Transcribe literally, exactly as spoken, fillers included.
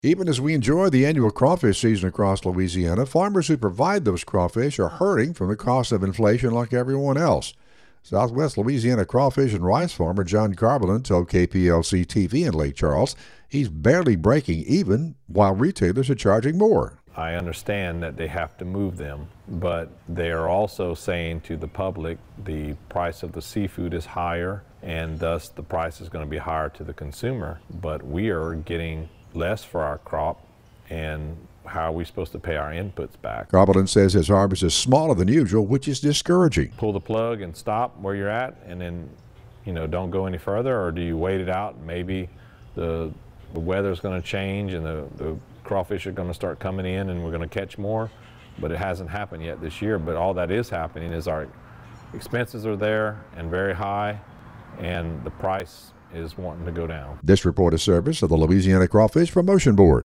Even as we enjoy the annual crawfish season across Louisiana, farmers who provide those crawfish are hurting from the cost of inflation like everyone else. Southwest Louisiana crawfish and rice farmer John Carbolin told K P L C T V in Lake Charles he's barely breaking even while retailers are charging more. I understand that they have to move them, but they are also saying to the public the price of the seafood is higher, and thus the price is going to be higher to the consumer. But we are getting less for our crop, and how are we supposed to pay our inputs back? Carbolin says his harvest is smaller than usual, which is discouraging. Pull the plug and stop where you're at, and then, you know, don't go any further, or do you wait it out? Maybe the, the weather's going to change and the, the crawfish are going to start coming in and we're going to catch more, but it hasn't happened yet this year. But all that is happening is our expenses are there and very high, and the price is wanting to go down. This report is service of the Louisiana Crawfish Promotion Board.